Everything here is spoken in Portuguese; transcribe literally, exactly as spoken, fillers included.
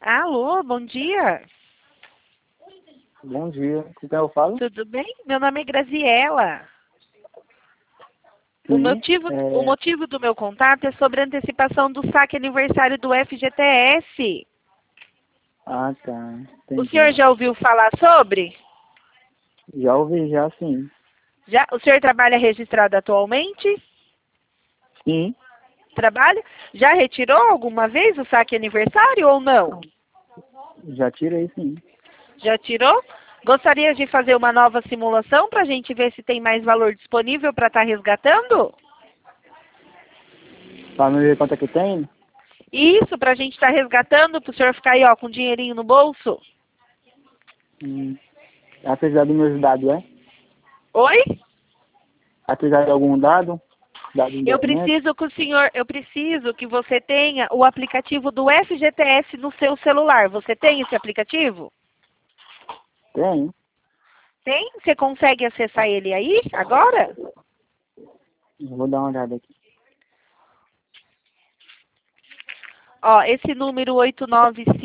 Alô, bom dia. Bom dia. Com quem eu falo? Tudo bem? Meu nome é Graziela. O Sim, motivo, é... o motivo do meu contato é sobre a antecipação do saque aniversário do F G T S. Ah, tá. O Entendi. senhor já ouviu falar sobre? Já ouvi, já sim. Já, o senhor trabalha registrado atualmente? Sim, Trabalha? Já retirou alguma vez o saque aniversário ou não? já tirei sim. Já tirou? Gostaria de fazer uma nova simulação para a gente ver se tem mais valor disponível para estar resgatando? Pra me ver quanto é que tem? Isso, para a gente estar resgatando, para o senhor ficar aí ó, com dinheirinho no bolso? Hum. Apesar dos meus dados, é? Oi? Apesar de algum dado? Dado de Eu documento? preciso que o senhor, eu preciso que você tenha o aplicativo do F G T S no seu celular. Você tem esse aplicativo? Tem. Tem? Você consegue acessar ele aí, agora? Eu vou dar uma olhada aqui. Ó, esse número oito nove cinco